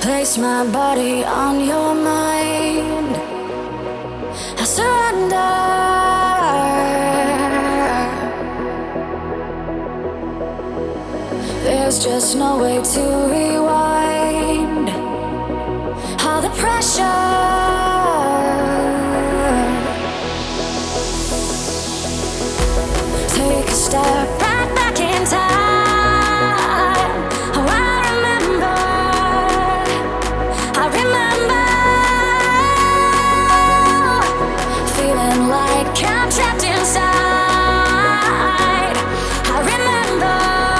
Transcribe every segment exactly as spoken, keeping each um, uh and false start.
Place my body on your mind. I surrender. There's just no way to rewind. All the pressure. Take a step right back in time. Oh, I remember. I remember feeling like I'm trapped inside. I remember.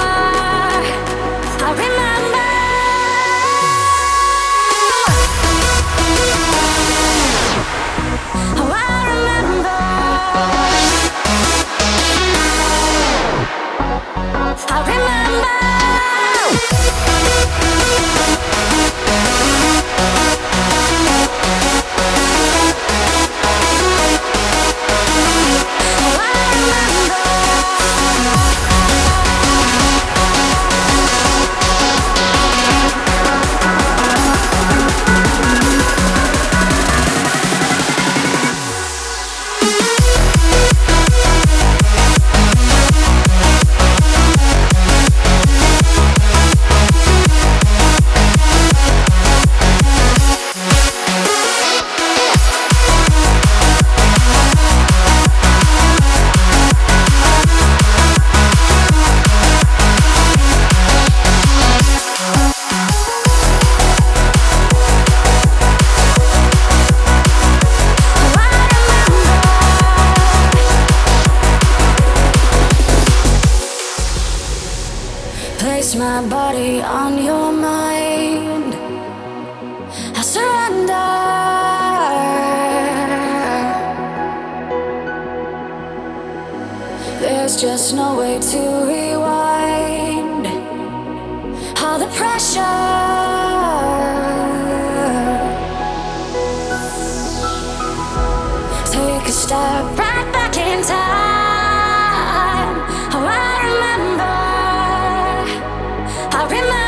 I remember. Oh, I remember. I remember. Place my body on your mind. I surrender. There's just no way to rewind. All the pressure. Take a step right back in time. Oh, I remember. I remember.